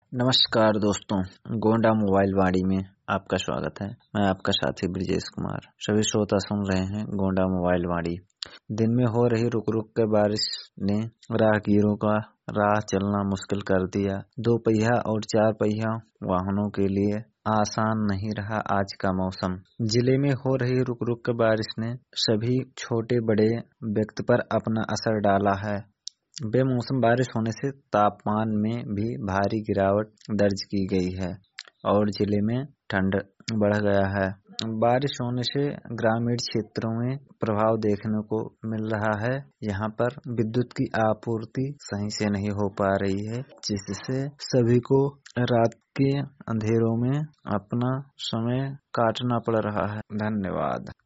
नमस्कार दोस्तों, गोंडा मोबाइल वाड़ी में आपका स्वागत है। मैं आपका साथी ब्रिजेश कुमार। सभी श्रोता सुन रहे हैं गोंडा मोबाइल वाड़ी। दिन में हो रही रुक रुक के बारिश ने राहगीरों का राह चलना मुश्किल कर दिया। 2 पहिया और 4 पहिया वाहनों के लिए आसान नहीं रहा आज का मौसम। जिले में हो रही रुक रुक के बारिश ने सभी छोटे बड़े व्यक्ति पर अपना असर डाला है। बेमौसम बारिश होने से तापमान में भी भारी गिरावट दर्ज की गई है और जिले में ठंड बढ़ गया है। बारिश होने से ग्रामीण क्षेत्रों में प्रभाव देखने को मिल रहा है। यहाँ पर विद्युत की आपूर्ति सही से नहीं हो पा रही है, जिससे सभी को रात के अंधेरों में अपना समय काटना पड़ रहा है। धन्यवाद।